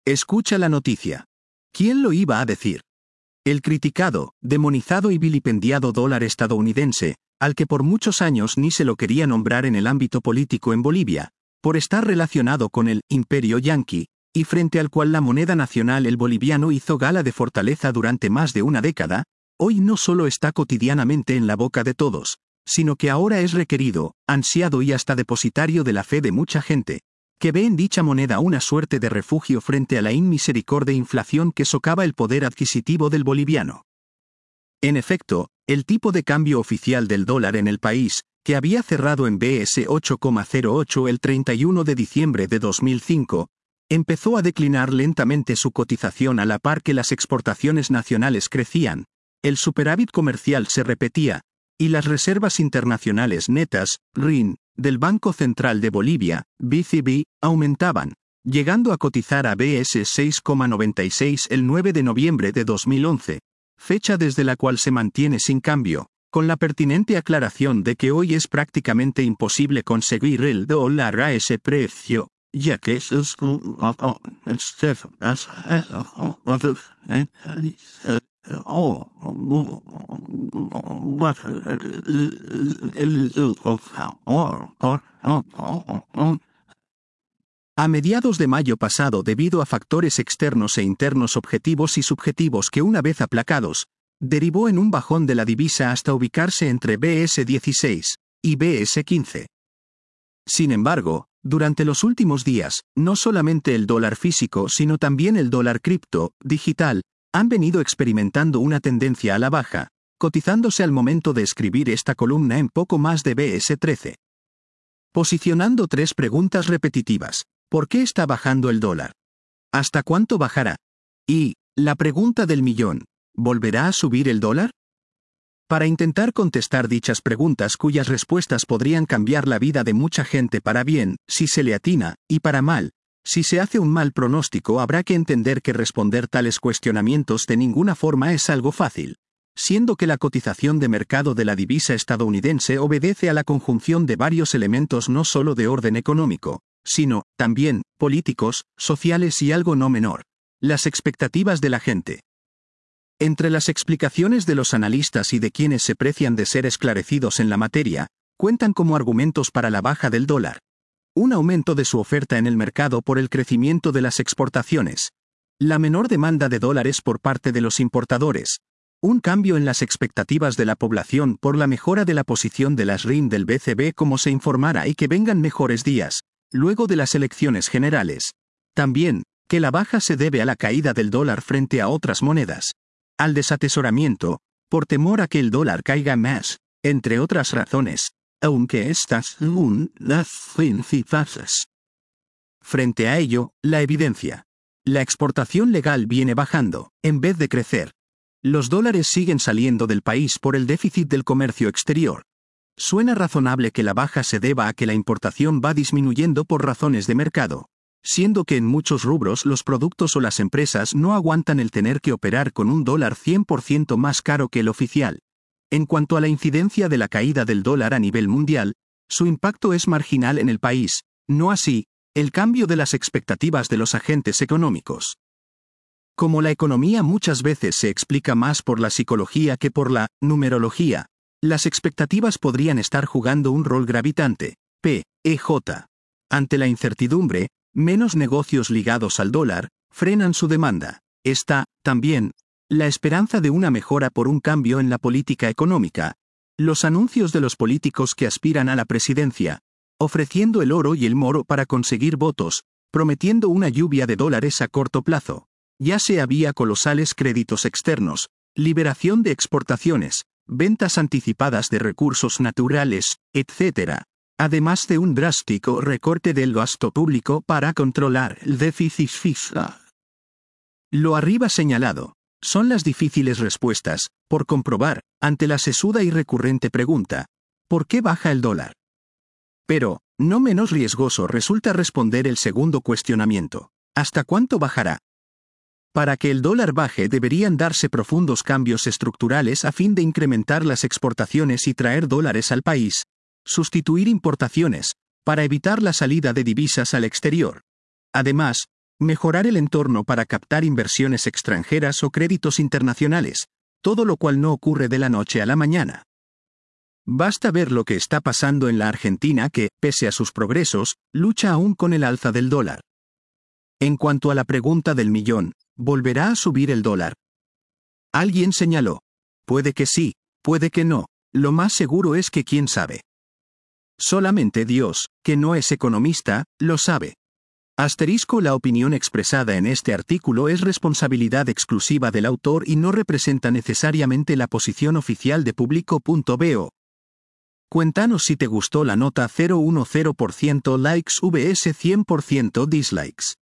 Escucha la noticia. ¿Quién lo iba a decir? El criticado, demonizado y vilipendiado dólar estadounidense, al que por muchos años ni se lo quería nombrar en el ámbito político en Bolivia, por estar relacionado con el imperio yanqui, y frente al cual la moneda nacional el boliviano hizo gala de fortaleza durante más de una década, hoy no solo está cotidianamente en la boca de todos, sino que ahora es requerido, ansiado y hasta depositario de la fe de mucha gente, que ve en dicha moneda una suerte de refugio frente a la inmisericordia inflación que socava el poder adquisitivo del boliviano. En efecto, el tipo de cambio oficial del dólar en el país, que había cerrado en BS 8,08 el 31 de diciembre de 2005, empezó a declinar lentamente su cotización a la par que las exportaciones nacionales crecían, el superávit comercial se repetía, y las reservas internacionales netas, RIN, del Banco Central de Bolivia, BCB, aumentaban, llegando a cotizar a BS 6,96 el 9 de noviembre de 2011, fecha desde la cual se mantiene sin cambio, con la pertinente aclaración de que hoy es prácticamente imposible conseguir el dólar a ese precio, ya que a mediados de mayo pasado, debido a factores externos e internos objetivos y subjetivos que una vez aplacados, derivó en un bajón de la divisa hasta ubicarse entre BS 16 y BS 15. Sin embargo, durante los últimos días, no solamente el dólar físico sino también el dólar cripto, digital, han venido experimentando una tendencia a la baja, cotizándose al momento de escribir esta columna en poco más de BS 13. Posicionando tres preguntas repetitivas. ¿Por qué está bajando el dólar? ¿Hasta cuánto bajará? Y, la pregunta del millón, ¿volverá a subir el dólar? Para intentar contestar dichas preguntas cuyas respuestas podrían cambiar la vida de mucha gente para bien, si se le atina, y para mal, si se hace un mal pronóstico, habrá que entender que responder tales cuestionamientos de ninguna forma es algo fácil, siendo que la cotización de mercado de la divisa estadounidense obedece a la conjunción de varios elementos no solo de orden económico, sino, también, políticos, sociales y algo no menor, las expectativas de la gente. Entre las explicaciones de los analistas y de quienes se precian de ser esclarecidos en la materia, cuentan como argumentos para la baja del dólar: un aumento de su oferta en el mercado por el crecimiento de las exportaciones, la menor demanda de dólares por parte de los importadores, un cambio en las expectativas de la población por la mejora de la posición de las RIN del BCB como se informara y que vengan mejores días, luego de las elecciones generales. También, que la baja se debe a la caída del dólar frente a otras monedas, al desatesoramiento, por temor a que el dólar caiga más, entre otras razones, aunque estas son las principales. Frente a ello, la evidencia. La exportación legal viene bajando, en vez de crecer. Los dólares siguen saliendo del país por el déficit del comercio exterior. Suena razonable que la baja se deba a que la importación va disminuyendo por razones de mercado, siendo que en muchos rubros los productos o las empresas no aguantan el tener que operar con un dólar 100% más caro que el oficial. En cuanto a la incidencia de la caída del dólar a nivel mundial, su impacto es marginal en el país, no así, el cambio de las expectativas de los agentes económicos. Como la economía muchas veces se explica más por la psicología que por la numerología, las expectativas podrían estar jugando un rol gravitante. P.E.J. Ante la incertidumbre, menos negocios ligados al dólar frenan su demanda. Está, también, la esperanza de una mejora por un cambio en la política económica. Los anuncios de los políticos que aspiran a la presidencia, ofreciendo el oro y el moro para conseguir votos, prometiendo una lluvia de dólares a corto plazo, ya sea vía colosales créditos externos, liberación de exportaciones, ventas anticipadas de recursos naturales, etc., además de un drástico recorte del gasto público para controlar el déficit fiscal. Lo arriba señalado son las difíciles respuestas, por comprobar, ante la sesuda y recurrente pregunta: ¿por qué baja el dólar? Pero, no menos riesgoso resulta responder el segundo cuestionamiento: ¿hasta cuánto bajará? Para que el dólar baje deberían darse profundos cambios estructurales a fin de incrementar las exportaciones y traer dólares al país, sustituir importaciones, para evitar la salida de divisas al exterior. Además, Mejorar el entorno para captar inversiones extranjeras o créditos internacionales, todo lo cual no ocurre de la noche a la mañana. Basta ver lo que está pasando en la Argentina que, pese a sus progresos, lucha aún con el alza del dólar. En cuanto a la pregunta del millón, ¿volverá a subir el dólar? Alguien señaló. Puede que sí, puede que no, lo más seguro es que quién sabe. Solamente Dios, que no es economista, lo sabe. La opinión expresada en este artículo es responsabilidad exclusiva del autor y no representa necesariamente la posición oficial de Público.bo. Cuéntanos si te gustó la nota 010% likes vs 100% dislikes.